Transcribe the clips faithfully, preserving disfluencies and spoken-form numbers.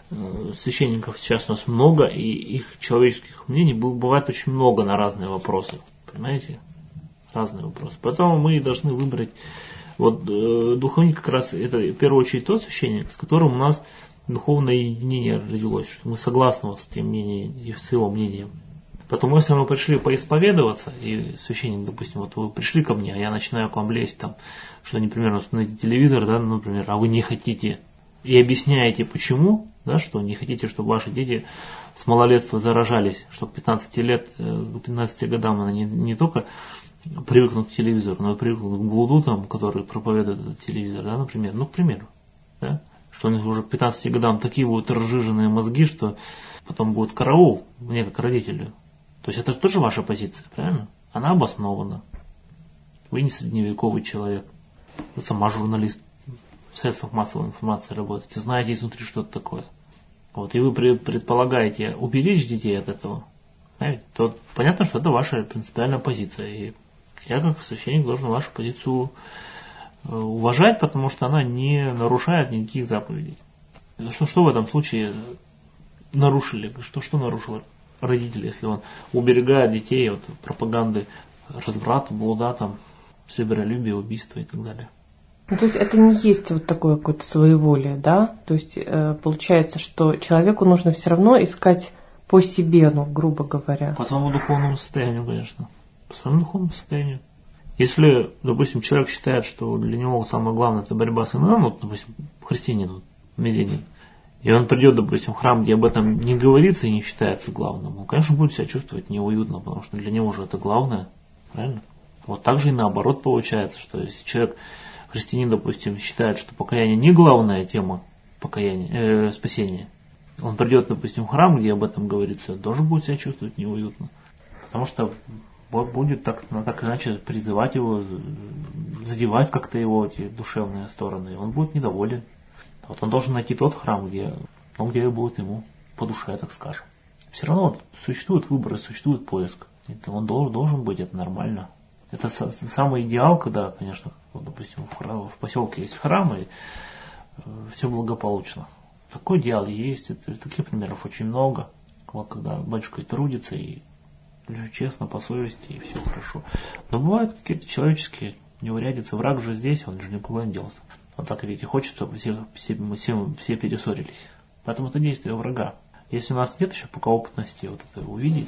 священников сейчас у нас много, и их человеческих мнений бывает очень много на разные вопросы. Понимаете? Разные вопросы. Поэтому мы должны выбрать. Вот э, духовник как раз это в первую очередь тот священник, с которым у нас духовное единение родилось, что мы согласны вот с тем мнением и с его мнением. Потому если мы пришли поисповедоваться, и священник, допустим, вот вы пришли ко мне, а я начинаю к вам лезть, там, что, например, установите телевизор, да, например, а вы не хотите, и объясняете почему, да, что не хотите, чтобы ваши дети с малолетства заражались, что к пятнадцати лет, к пятнадцати годам она не, не только привыкнут к телевизору, но и привыкнут к блуду, там, который проповедует этот телевизор, да, например, ну, к примеру, да, что у них уже к пятнадцати годам такие будут разжиженные мозги, что потом будет караул мне как родителю. То есть это же тоже ваша позиция, правильно? Она обоснована. Вы не средневековый человек. Вы сама журналист в средствах массовой информации работаете, знаете изнутри, что это такое. Вот, и вы предполагаете уберечь детей от этого. Знаете, то понятно, что это ваша принципиальная позиция. И я как священник должен вашу позицию уважать, потому что она не нарушает никаких заповедей. Что, что в этом случае нарушили? Что, что нарушил родитель, если он уберегает детей от пропаганды разврата, блуда, там, себеролюбия, убийства и так далее? Ну, то есть это не есть вот такое какое-то своеволие, да? То есть э, получается, что человеку нужно все равно искать по себе, ну, грубо говоря. По своему духовному состоянию, конечно. По своему духовному состоянию. Если, допустим, человек считает, что для него самое главное это борьба с ИНН, ну, допустим, христианин, мирянин, и он придет, допустим, в храм, где об этом не говорится и не считается главным, он, конечно, будет себя чувствовать неуютно, потому что для него же это главное, правильно? Вот так же и наоборот получается, что если человек, христианин, допустим, считает, что покаяние не главная тема покаяния, э, спасения, он придет, допустим, в храм, где об этом говорится, он тоже будет себя чувствовать неуютно, потому что Бог будет так, так иначе призывать его, задевать как-то его эти душевные стороны, и он будет недоволен. Вот он должен найти тот храм, где, ну, где будет ему по душе, так скажем. Все равно существует выбор, существует поиск. Это он должен, должен быть, это нормально. Это самый идеал, когда, конечно, вот, допустим, в, храм, в поселке есть храм, и э, все благополучно. Такой идеал есть, это, таких примеров очень много. Вот, когда батюшка трудится и честно, по совести, и все хорошо. Но бывают какие-то человеческие неурядицы. Враг же здесь, он же никуда не делся. Вот так, видите, хочется, чтобы все, все, мы все, все перессорились. Поэтому это действие врага. Если у нас нет еще пока опытности вот это увидеть,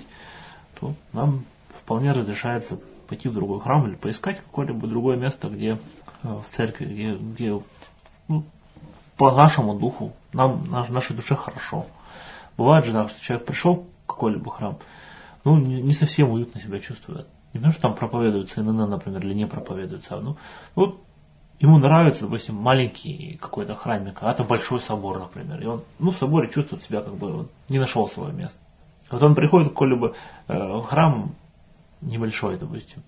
то нам вполне разрешается пойти в другой храм или поискать какое-либо другое место, где в церкви, где, где ну, по нашему духу, нам, наш, нашей душе хорошо. Бывает же так, что человек пришел в какой-либо храм, ну, не, не совсем уютно себя чувствует. Не потому, что там проповедуется ИНН, например, или не проповедуется, а ну, вот ему нравится, допустим, маленький какой-то храмик, а это большой собор, например. И он, ну, в соборе чувствует себя, как бы, он не нашел свое место. Вот он приходит в какой-либо э, храм небольшой, допустим,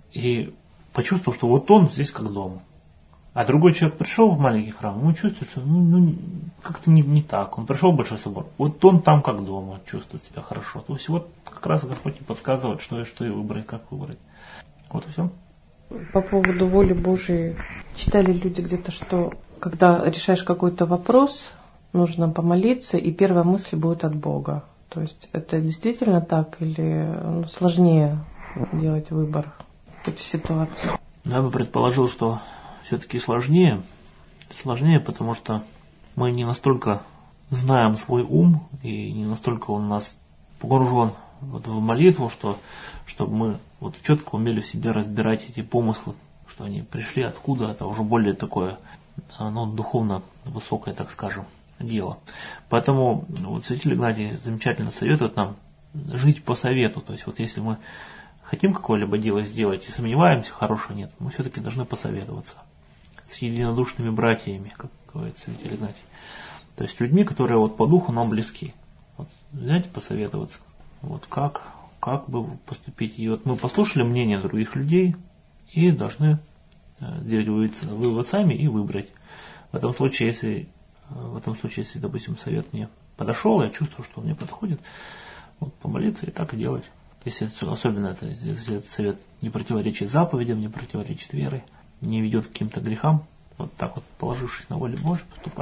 и почувствовал, что вот он здесь как дома. А другой человек пришел в маленький храм, ему чувствует, что ну, ну, как-то не, не так. Он пришел в большой собор, вот он там как дома, чувствует себя хорошо. То есть вот как раз Господь и подсказывает, что и что и выбрать, как выбрать. Вот и все. По поводу воли Божией, читали люди где-то, что когда решаешь какой-то вопрос, нужно помолиться, и первая мысль будет от Бога. То есть это действительно так или ну, сложнее делать выбор в этой ситуации? Я бы предположил, что все-таки сложнее. Сложнее, потому что мы не настолько знаем свой ум, и не настолько он у нас погружен вот в молитву, что, чтобы мы вот четко умели в себе разбирать эти помыслы, что они пришли откуда, это уже более такое, оно духовно высокое, так скажем, дело. Поэтому вот святитель Игнатий замечательно советует нам жить по совету. То есть вот если мы хотим какое-либо дело сделать и сомневаемся, хорошего нет, мы все-таки должны посоветоваться с единодушными братьями, как говорит святитель Игнатий. То есть людьми, которые вот по духу нам близки. Вот взять и посоветоваться. Вот как, как бы поступить. И вот мы послушали мнение других людей и должны сделать вывод сами и выбрать. В этом случае, если, в этом случае, если, допустим, совет мне подошел, я чувствую, что он мне подходит, вот, помолиться и так и делать. Если особенно это, если этот совет не противоречит заповедям, не противоречит вере, не ведет к каким-то грехам, вот так вот, положившись на волю Божию, поступать.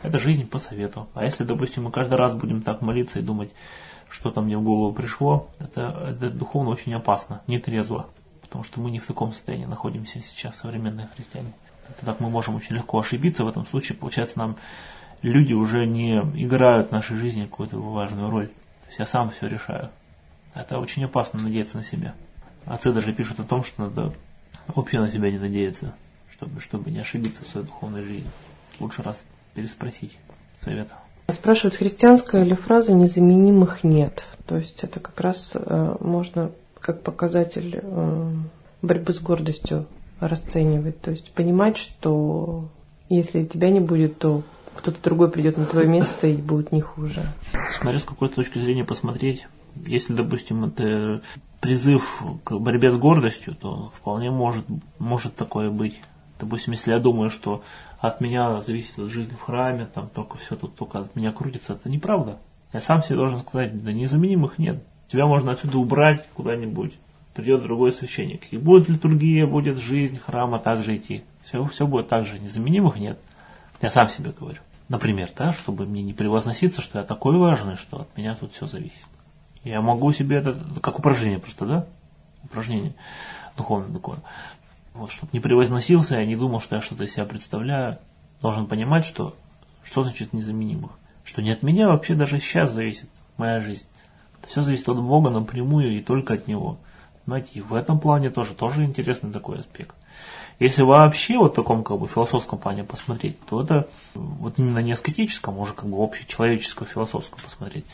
Это жизнь по совету. А если, допустим, мы каждый раз будем так молиться и думать, что там мне в голову пришло, это, это духовно очень опасно, не трезво. Потому что мы не в таком состоянии находимся сейчас, современные христиане. Так мы можем очень легко ошибиться. В этом случае, получается, нам люди уже не играют в нашей жизни какую-то важную роль. То есть я сам все решаю. Это очень опасно надеяться на себя. Отцы даже пишут о том, что надо вообще на себя не надеяться, чтобы, чтобы не ошибиться в своей духовной жизни. Лучше раз переспросить совета. Спрашивают, христианская ли фраза «незаменимых нет». То есть это как раз э, можно как показатель э, борьбы с гордостью расценивать. То есть понимать, что если тебя не будет, то кто-то другой придет на твое место и будет не хуже. Смотря с какой точки зрения посмотреть. Если, допустим, это призыв к борьбе с гордостью, то вполне может, может такое быть. Допустим, если я думаю, что от меня зависит от жизни в храме, там только все тут только от меня крутится, это неправда. Я сам себе должен сказать, да незаменимых нет. Тебя можно отсюда убрать куда-нибудь. Придет другой священник. И будет литургия, будет жизнь храма также идти. Все, все будет так же. Незаменимых нет. Я сам себе говорю. Например, да, чтобы мне не превозноситься, что я такой важный, что от меня тут все зависит. Я могу себе это, как упражнение просто, да? Упражнение духовное такое. Вот, чтобы не превозносился, я не думал, что я что-то из себя представляю. Должен понимать, что, что значит незаменимых. Что не от меня вообще даже сейчас зависит моя жизнь. Все зависит от Бога напрямую и только от Него. Знаете, и в этом плане тоже, тоже интересный такой аспект. Если вообще вот в таком как бы философском плане посмотреть, то это вот именно не аскетическом, уже как бы общечеловеческом философском посмотреть,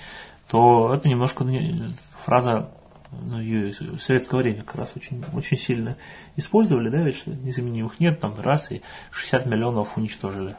то это немножко фраза, ну, ее в советское время как раз очень, очень сильно использовали, да, ведь что незаменимых нет, там раз и шестьдесят миллионов уничтожили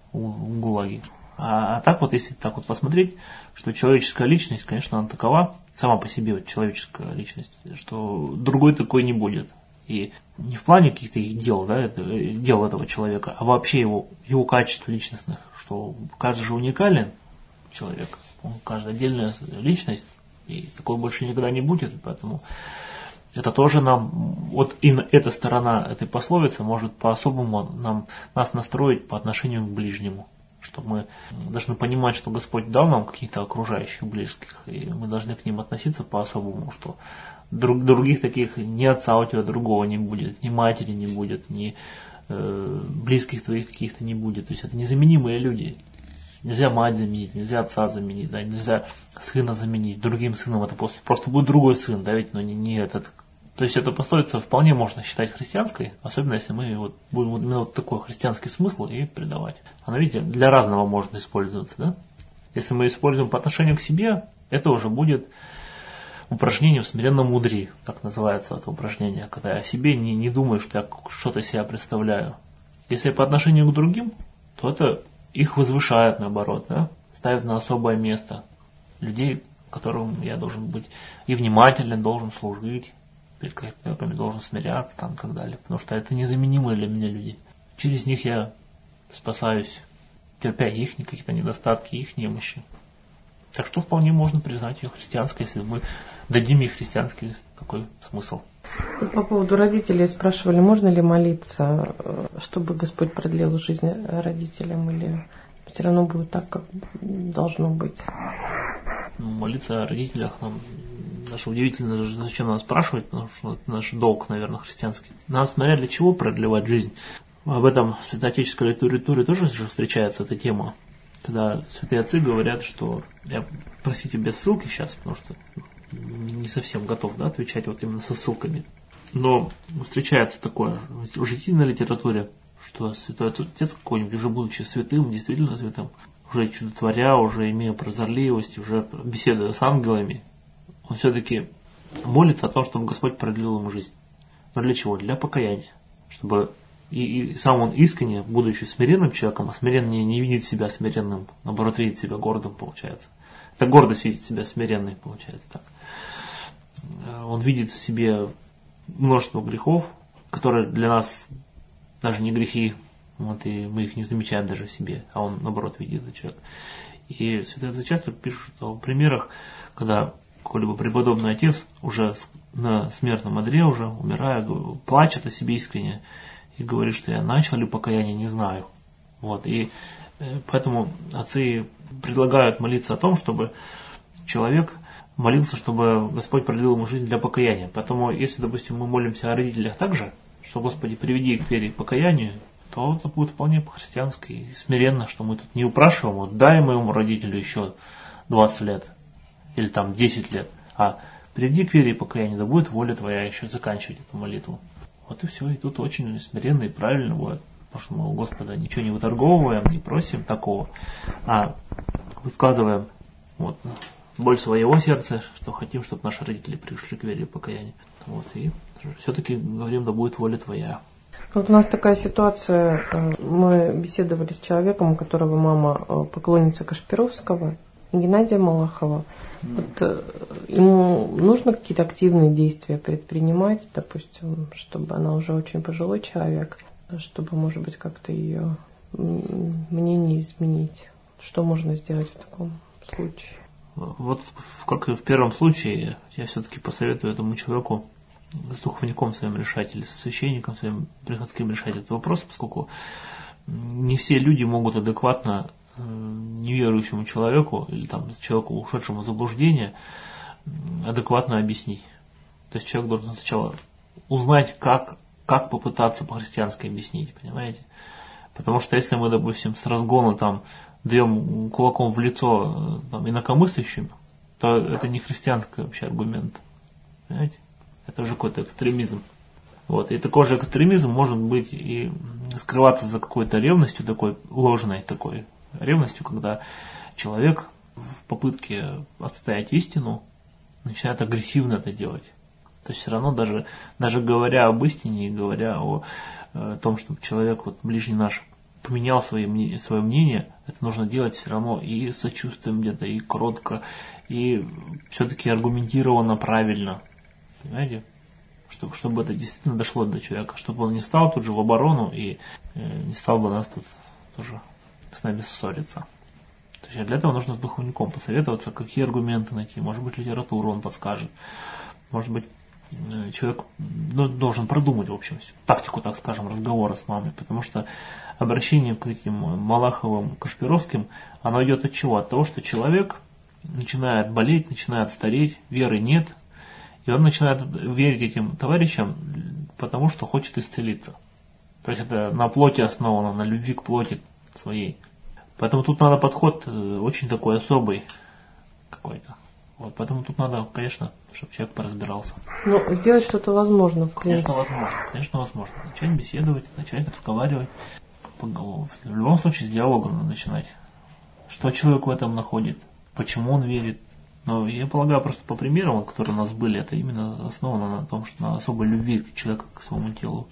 в ГУЛАГе. А, а так вот, если так вот посмотреть, что человеческая личность, конечно, она такова, сама по себе вот человеческая личность, что другой такой не будет. И не в плане каких-то их дел, да, это, дел этого человека, а вообще его, его качеств личностных, что каждый же уникален человек, он каждая отдельная личность, и такой больше никогда не будет, поэтому это тоже нам, вот именно эта сторона этой пословицы может по-особому нам, нас настроить по отношению к ближнему. Что мы должны понимать, что Господь дал нам каких-то окружающих близких, и мы должны к ним относиться по-особому, что друг, других таких, ни отца у тебя другого не будет, ни матери не будет, ни э, близких твоих каких-то не будет. То есть это незаменимые люди. Нельзя мать заменить, нельзя отца заменить, да, нельзя сына заменить другим сыном, это просто, просто будет другой сын, да, ведь, но не, не этот. То есть эта пословица вполне можно считать христианской, особенно если мы вот будем вот именно вот такой христианский смысл ей придавать. Она, видите, для разного может использоваться, да? Если мы используем по отношению к себе, это уже будет упражнение в смиренном мудрии, так называется это упражнение, когда я о себе не, не думаю, что я что-то себя представляю. Если по отношению к другим, то это их возвышает, наоборот, да? Ставит на особое место людей, которым я должен быть и внимателен, должен служить, перед человеками должен смиряться там, и так далее. Потому что это незаменимые для меня люди. Через них я спасаюсь, терпя их какие-то недостатки, их немощи. Так что вполне можно признать ее христианской, если мы дадим ей христианский такой смысл. По поводу родителей спрашивали, можно ли молиться, чтобы Господь продлил жизнь родителям, или все равно будет так, как должно быть? Ну, молиться о родителях нам даже удивительно, зачем нас спрашивать, потому что это наш долг, наверное, христианский. Надо смотреть, для чего продлевать жизнь. Об этом в святоотеческой литературе тоже встречается эта тема, когда святые отцы говорят, что я, простите, без ссылки сейчас, потому что не совсем готов, да, отвечать вот именно со ссылками. Но встречается такое в житийной литературе, что святой отец какой-нибудь, уже будучи святым, действительно святым, уже чудотворя, уже имея прозорливость, уже беседуя с ангелами, он все-таки молится о том, чтобы Господь продлил ему жизнь. Но для чего? Для покаяния. Чтобы и, и сам он искренне, будучи смиренным человеком, а смиренный не видит себя смиренным, наоборот, видит себя гордым, получается. Это гордость видит себя смиренной, получается так. Он видит в себе множество грехов, которые для нас даже не грехи, вот, и мы их не замечаем даже в себе, а он, наоборот, видит этот человек. И святые отцы часто пишут о примерах, когда какой-либо преподобный отец уже на смертном одре, уже умирая, плачет о себе искренне и говорит, что я начал ли покаяние, не знаю. Вот, и Поэтому отцы предлагают молиться о том, чтобы человек молился, чтобы Господь продлил ему жизнь для покаяния. Поэтому, если, допустим, мы молимся о родителях также, что Господи, приведи их к вере и к покаянию, то это будет вполне по-христиански и смиренно, что мы тут не упрашиваем, вот дай моему родителю еще двадцать лет или там десять лет, а приведи к вере и покаянию, да будет воля твоя еще заканчивать эту молитву. Вот и все, и тут очень смиренно и правильно будет, потому что мы у Господа ничего не выторговываем, не просим такого, а высказываем вот, боль своего сердца, что хотим, чтобы наши родители пришли к вере и покаянию. Вот, и все-таки говорим, да будет воля твоя. Вот у нас такая ситуация, мы беседовали с человеком, у которого мама поклонница Кашпировского, Геннадия Малахова. Вот, ему нужно какие-то активные действия предпринимать, допустим, чтобы она уже очень пожилой человек, чтобы, может быть, как-то ее мнение изменить. Что можно сделать в таком случае? Вот как и в первом случае, я все-таки посоветую этому человеку с духовником своим решать или со священником своим приходским решать этот вопрос, поскольку не все люди могут адекватно неверующему человеку или там человеку, ушедшему в заблуждение, адекватно объяснить. То есть человек должен сначала узнать, как, как попытаться по-христиански объяснить, понимаете? Потому что если мы, допустим, с разгона там даем кулаком в лицо там, инакомыслящим, то это не христианский вообще аргумент. Понимаете? Это уже какой-то экстремизм. Вот. И такой же экстремизм может быть и скрываться за какой-то ревностью, такой ложной такой ревностью, когда человек в попытке отстоять истину начинает агрессивно это делать. То есть все равно даже, даже говоря об истине и говоря о, о том, что человек, вот, ближний наш, поменял свои, свое мнение, это нужно делать все равно и с сочувствием где-то, и кротко, и все-таки аргументированно, правильно. Понимаете? Чтобы, чтобы это действительно дошло до человека, чтобы он не стал тут же в оборону и э, не стал бы нас тут тоже с нами ссориться. То есть для этого нужно с духовником посоветоваться, какие аргументы найти. Может быть, литературу он подскажет. Может быть, человек ну, должен продумать, в общем, тактику, так скажем, разговора с мамой. Потому что обращение к этим Малаховым, Кашпировским, оно идет от чего? От того, что человек начинает болеть, начинает стареть, веры нет. И он начинает верить этим товарищам, потому что хочет исцелиться. То есть это на плоти основано, на любви к плоти своей. Поэтому тут надо подход очень такой особый какой-то. Вот, поэтому тут надо, конечно, чтобы человек поразбирался. Ну, сделать что-то возможно, в Конечно, возможно. Конечно, возможно. Начать беседовать, начать разговаривать. В любом случае, с диалога надо начинать. Что человек в этом находит? Почему он верит? Но я полагаю, просто по примерам, которые у нас были, это именно основано на том, что на особой любви человека к своему телу.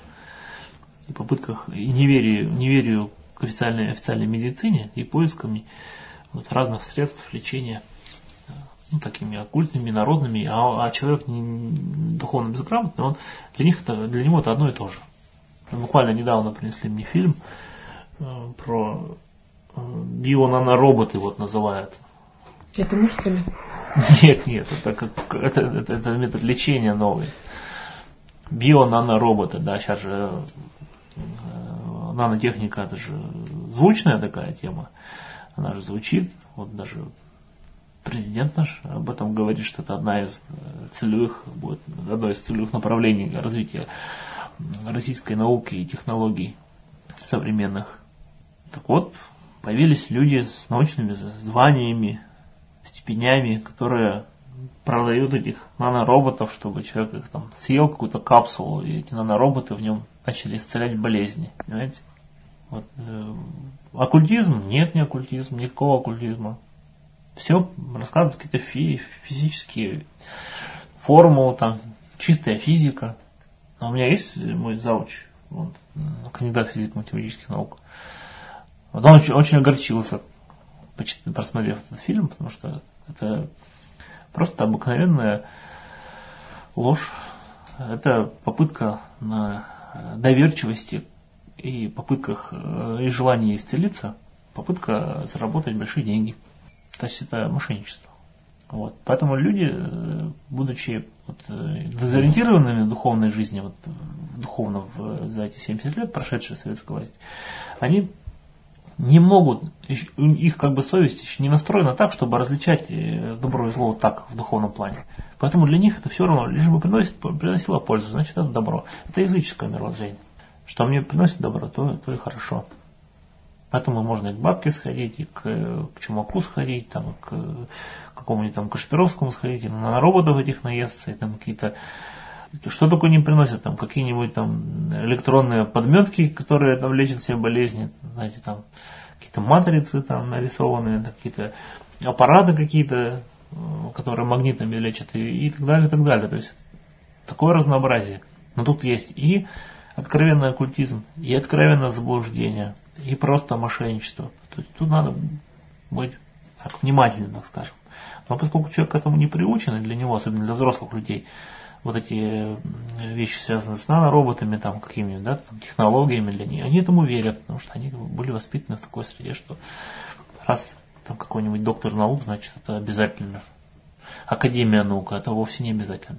И попытках, и неверию, неверию к официальной, официальной медицине и поисками вот, разных средств лечения, ну, такими оккультными, народными, а, а человек не, духовно безграмотный, он, для, них это, для него это одно и то же. Буквально недавно принесли мне фильм э, про э, био-нанороботы, вот называют. Это мы, что ли? Нет, нет, это, как, это, это, это метод лечения новый. Био-нанороботы, да, сейчас же э, нанотехника, это же звучная такая тема, она же звучит, вот даже президент наш об этом говорит, что это одна из целевых, будет одно из целевых направлений развития российской науки и технологий современных. Так вот, появились люди с научными званиями, степенями, которые продают этих нанороботов, чтобы человек их там съел какую-то капсулу, и эти нанороботы в нем начали исцелять болезни. Понимаете? Вот. Оккультизм? Нет, не оккультизм, никакого оккультизма. Все рассказывают какие-то фи- физические формулы, там, чистая физика. Но у меня есть мой зауч, вот, кандидат физико-математических наук. Вот он очень, очень огорчился, просмотрев этот фильм, потому что это просто обыкновенная ложь. Это попытка на доверчивости и попытках и желании исцелиться, попытка заработать большие деньги. То есть это мошенничество. Вот. Поэтому люди, будучи вот, дезориентированными в духовной жизни, вот, духовно в, за эти семьдесят лет, прошедшие советскую власть, они не могут, их как бы совесть еще не настроена так, чтобы различать добро и зло вот так в духовном плане. Поэтому для них это все равно, лишь бы приносит, приносило пользу, значит это добро. Это языческое мировоззрение. Что мне приносит добро, то, то и хорошо. Поэтому можно и к бабке сходить, и к, к чумаку сходить, там, к какому-нибудь там Кашпировскому сходить, и на роботов этих наесться, и там какие-то... Что такое не приносят? Там какие-нибудь там электронные подметки, которые там лечат все болезни, знаете, там какие-то матрицы там нарисованные, какие-то аппараты какие-то, которые магнитами лечат, и, и так далее, и так далее. То есть такое разнообразие. Но тут есть и откровенный оккультизм, и откровенное заблуждение, и просто мошенничество. То есть тут надо быть так внимательным, так скажем. Но поскольку человек к этому не приучен, и для него, особенно для взрослых людей, вот эти вещи, связанные с нанороботами, там, какими-нибудь, да, там, технологиями для них, они этому верят, потому что они были воспитаны в такой среде, что раз там какой-нибудь доктор наук, значит, это обязательно. Академия наук, это вовсе не обязательно.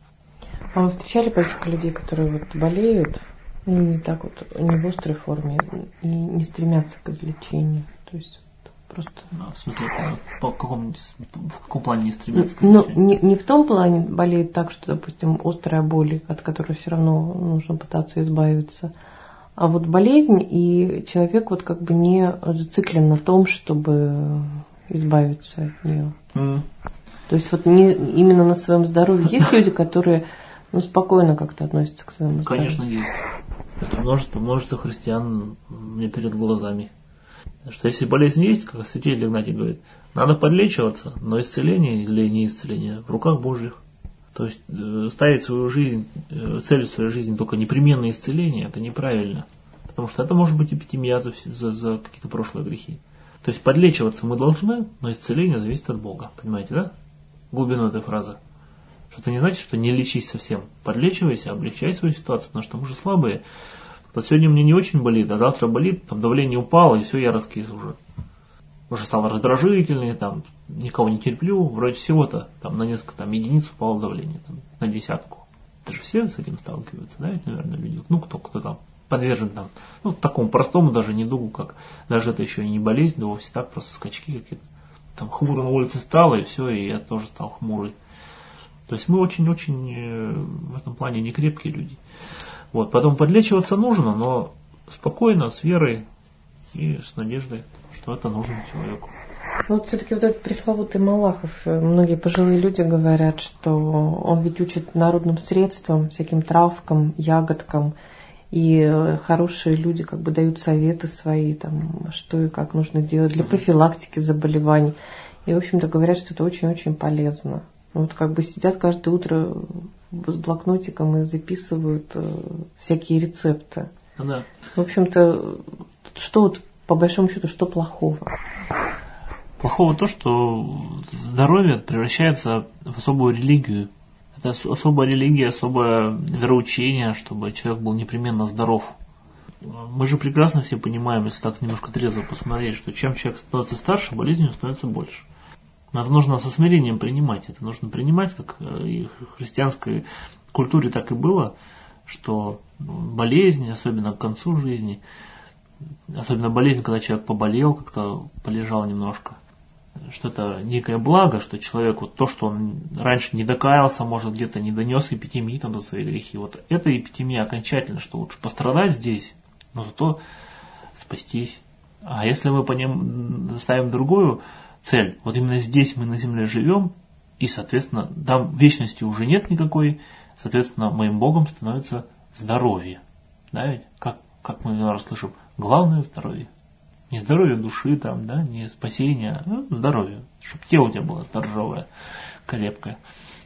А вы встречали, батюшка, людей, которые вот болеют, ну, не так вот, не в острой форме, и не стремятся к излечению? То есть просто... А, в смысле, по какому, в каком плане не стремятся к Ну, излечению? не, не в том плане болеют так, что, допустим, острая боль, от которой все равно нужно пытаться избавиться, а вот болезнь, и человек вот как бы не зациклен на том, чтобы избавиться от нее. Mm. То есть вот не именно на своем здоровье. Есть люди, которые ну, спокойно как-то относятся к своему здоровью? Конечно, есть. Это множество, множество христиан мне перед глазами. Что если болезнь есть, как святитель Игнатий говорит, надо подлечиваться, но исцеление или не исцеление в руках Божьих. То есть э, ставить свою жизнь, э, целью своей жизни только непременное исцеление, это неправильно. Потому что это может быть эпитемия за, за, за какие-то прошлые грехи. То есть подлечиваться мы должны, но исцеление зависит от Бога. Понимаете, да? Глубину этой фразы. Что это не значит, что не лечись совсем. Подлечивайся, облегчай свою ситуацию, потому что мы же слабые. Вот сегодня мне не очень болит, а завтра болит, там давление упало, и все, я раскис уже. Уже стал раздражительный, там, никого не терплю, вроде всего-то, там, на несколько там, единиц упало давление, там, на десятку. Это же все с этим сталкиваются, да, ведь, наверное, люди, ну, кто, кто там подвержен там, ну, такому простому даже недугу, как, даже это еще и не болезнь, да вовсе так, просто скачки какие-то. Там хмуро на улице стало, и все, и я тоже стал хмурый. То есть мы очень-очень в этом плане не крепкие люди. Вот, потом подлечиваться нужно, но спокойно, с верой и с надеждой, что это нужно человеку. Ну, вот все-таки вот этот пресловутый Малахов, многие пожилые люди говорят, что он ведь учит народным средствам, всяким травкам, ягодкам, и хорошие люди как бы дают советы свои, там, что и как нужно делать для профилактики заболеваний. И, в общем-то, говорят, что это очень-очень полезно. Вот как бы сидят каждое утро с блокнотиком и записывают э, всякие рецепты. Да. В общем-то, что вот, по большому счету, что плохого? Плохого то, что здоровье превращается в особую религию. Это особая религия, особое вероучение, чтобы человек был непременно здоров. Мы же прекрасно все понимаем, если так немножко трезво посмотреть, что чем человек становится старше, болезнью становится больше. Но это нужно со смирением принимать. Это нужно принимать, как и в христианской культуре так и было, что болезнь, особенно к концу жизни, особенно болезнь, когда человек поболел, как-то полежал немножко, что это некое благо, что человек вот то, что он раньше не докаялся, может где-то не донес эпитемии там за свои грехи, вот это эпитемия окончательно, что лучше пострадать здесь, но зато спастись. А если мы по ним ставим другую цель, вот именно здесь мы на земле живем, и, соответственно, там вечности уже нет никакой, соответственно, моим Богом становится здоровье. Да, ведь, как, как мы иногда слышим, главное здоровье. Не здоровье души, там, да, не спасение, а здоровье. Чтобы тело у тебя было здоровое, крепкое.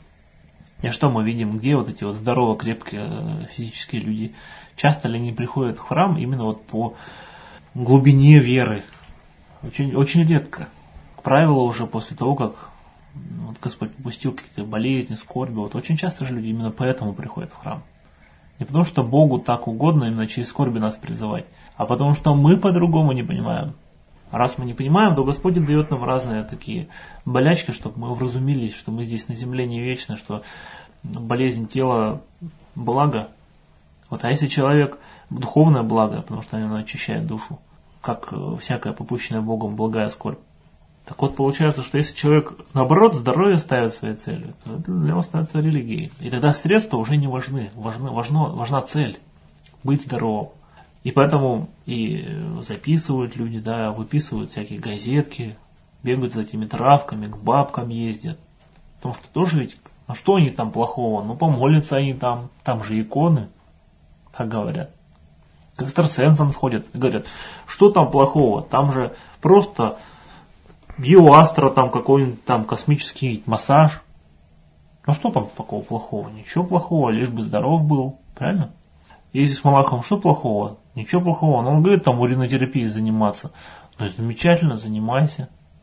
И что мы видим, где вот эти вот здоровые, крепкие физические люди? Часто ли они приходят в храм именно вот по глубине веры? Очень, очень редко. Как правило, уже после того, как вот Господь попустил какие-то болезни, скорби, вот очень часто же люди именно поэтому приходят в храм. Не потому что Богу так угодно именно через скорби нас призывать, а потому что мы по-другому не понимаем. А раз мы не понимаем, то Господь дает нам разные такие болячки, чтобы мы вразумились, что мы здесь на земле не вечны, что болезнь тела – благо. Вот, а если человек – духовное благо, потому что оно очищает душу, как всякая попущенная Богом благая скорбь. Так вот, получается, что если человек, наоборот, здоровье ставит своей целью, то это для него становится религией. И тогда средства уже не важны. Важны важно, важна цель – быть здоровым. И поэтому и записывают люди, да, выписывают всякие газетки, бегают за этими травками, к бабкам ездят. Потому что тоже ведь, а что они там плохого? Ну, помолятся они там, там же иконы, как говорят. К экстрасенсам сходят и говорят, что там плохого? Там же просто биоастро, там какой-нибудь там космический массаж. Ну что там такого плохого? Ничего плохого, лишь бы здоров был, правильно? Если с Малаховым что плохого? Ничего плохого. Но он говорит, там уринотерапией заниматься. Ну замечательно, занимайся.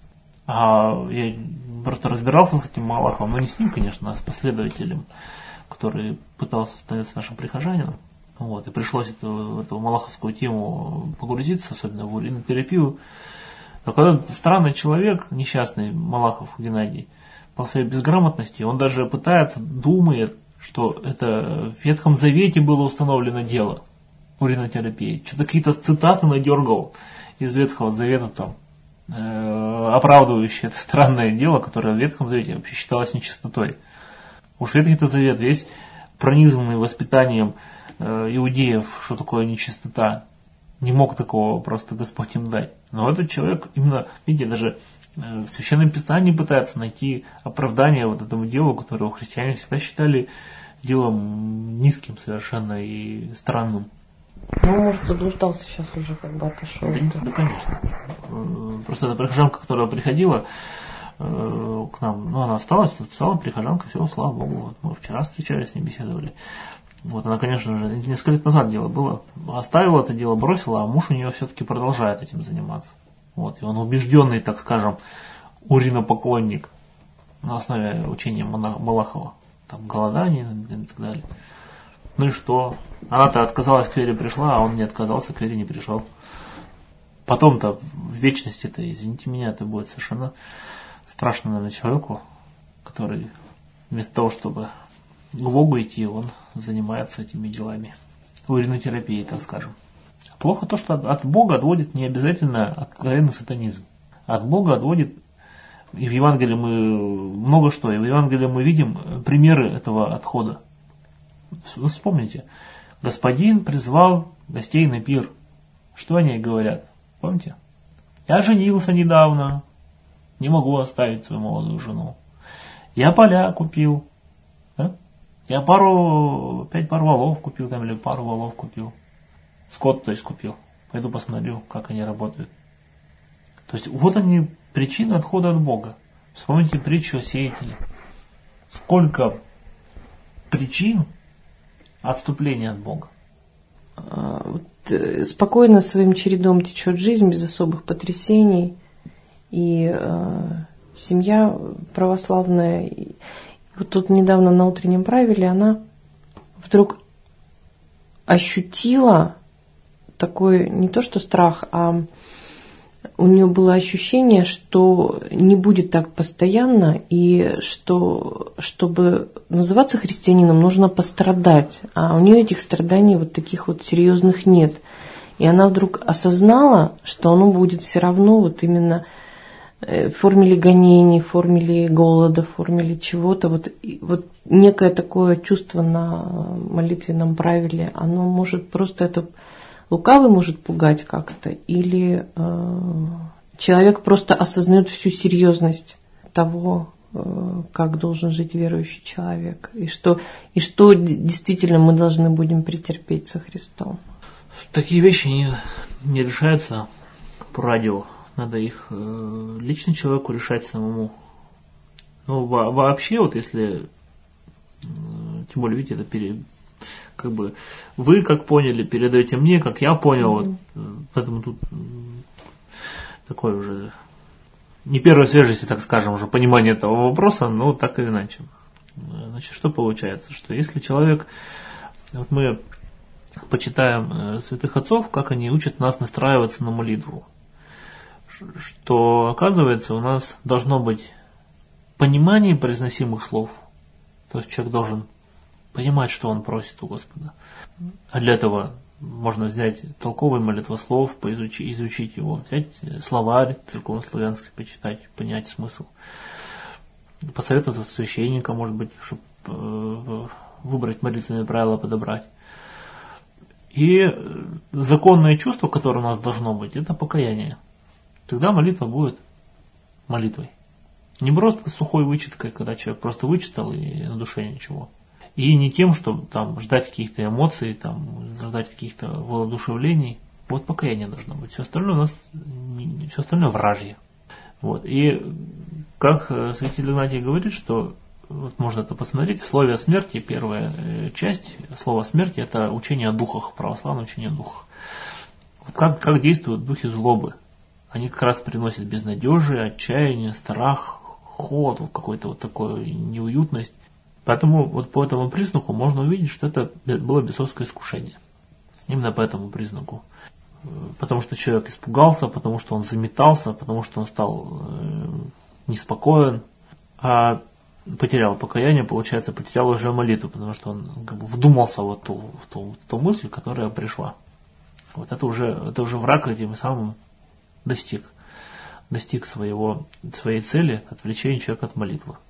А я просто разбирался с этим Малаховым, но не с ним, конечно, а с последователем, который пытался становиться нашим прихожанином. Вот, и пришлось эту, в эту малаховскую тему погрузиться, особенно в уринотерапию. Но когда странный человек, несчастный Малахов Геннадий, по своей безграмотности, он даже пытается, думает, что это в Ветхом Завете было установлено дело уринотерапии. Что-то какие-то цитаты надергал из Ветхого Завета там, э, оправдывающие это странное дело, которое в Ветхом Завете вообще считалось нечистотой. Уж Ветхий-то Завет весь пронизанный воспитанием иудеев, что такое нечистота. Не мог такого просто Господь им дать. Но этот человек именно, видите, даже в Священном Писании пытается найти оправдание вот этому делу, которое христиане всегда считали делом низким совершенно и странным. Ну, может, заблуждался сейчас уже, как бы отошел. Да, да, конечно. Просто эта прихожанка, которая приходила к нам, ну, она осталась, стала прихожанка, все, слава Богу. Вот мы вчера встречались, с ней беседовали. Вот она, конечно же, несколько лет назад дело было, оставила это дело, бросила, а муж у нее все-таки продолжает этим заниматься. Вот, и он убежденный, так скажем, уринопоклонник на основе учения Малахова. Там голодание и так далее. Ну и что? Она-то отказалась, к вере пришла, а он не отказался, к вере не пришел. Потом-то в вечности-то, извините меня, это будет совершенно страшно, наверное, человеку, который вместо того, чтобы к Богу идти, он занимается этими делами. Уринотерапией, так скажем. Плохо то, что от, от Бога отводит не обязательно откровенный сатанизм. От Бога отводит, и в Евангелии мы много что, и в Евангелии мы видим примеры этого отхода. Вы вспомните, Господин призвал гостей на пир. Что они говорят? Помните? Я женился недавно, не могу оставить свою молодую жену. Я поля купил. Да? Я пару, пять пар валов купил, там, или пару валов купил. Скот, то есть, купил. Пойду посмотрю, как они работают. То есть, вот они, причины отхода от Бога. Вспомните притчу о сеятеле. Сколько причин отступления от Бога. Вот, спокойно своим чередом течет жизнь, без особых потрясений. И э, семья православная... Вот тут недавно на утреннем правиле она вдруг ощутила такой, не то что страх, а у нее было ощущение, что не будет так постоянно, и что, чтобы называться христианином, нужно пострадать. А у нее этих страданий вот таких вот серьезных нет. И она вдруг осознала, что оно будет все равно вот именно в форме ли гонений, в форме ли голода, в форме ли чего-то. Вот, вот некое такое чувство на молитвенном правиле, оно может просто это... Лукавый может пугать как-то, или э, человек просто осознает всю серьезность того, э, как должен жить верующий человек, и что, и что действительно мы должны будем претерпеть со Христом. Такие вещи не, не решаются по радио. Надо их э, лично человеку решать самому. Но во, вообще, вот если, э, тем более, видите, это перед, как бы вы как поняли, передаете мне, как я понял, mm-hmm. вот, поэтому тут такое уже не первой свежести, так скажем, уже понимание этого вопроса, но так или иначе. Значит, что получается? Что если человек, вот мы почитаем э, святых отцов, как они учат нас настраиваться на молитву, что, оказывается, у нас должно быть понимание произносимых слов. То есть человек должен понимать, что он просит у Господа. А для этого можно взять толковый молитвослов, поизучить, изучить его, взять словарь церковнославянский, почитать, понять смысл. Посоветоваться с священником, может быть, чтобы выбрать молитвенные правила, подобрать. И законное чувство, которое у нас должно быть, это покаяние. Тогда молитва будет молитвой. Не просто сухой вычеткой, когда человек просто вычитал и на душе ничего. И не тем, что там ждать каких-то эмоций, там, ждать каких-то воодушевлений. Вот покаяние должно быть. Все остальное у нас, все остальное вражье. Вот. И как святитель Игнатий говорит, что вот можно это посмотреть, в слове о смерти, первая часть слова смерти, это учение о духах, православное учение о духах. Вот как, как действуют духи злобы. Они как раз приносят безнадежие, отчаяние, страх, холод, вот какой-то вот такую неуютность. Поэтому вот по этому признаку можно увидеть, что это было бесовское искушение. Именно по этому признаку. Потому что человек испугался, потому что он заметался, потому что он стал э, неспокоен, а потерял покаяние, получается, потерял уже молитву, потому что он как бы вдумался в ту, в ту, в ту мысль, которая пришла. Вот это уже, это уже враг этим самым достиг, достиг своего, своей цели, отвлечения человека от молитвы.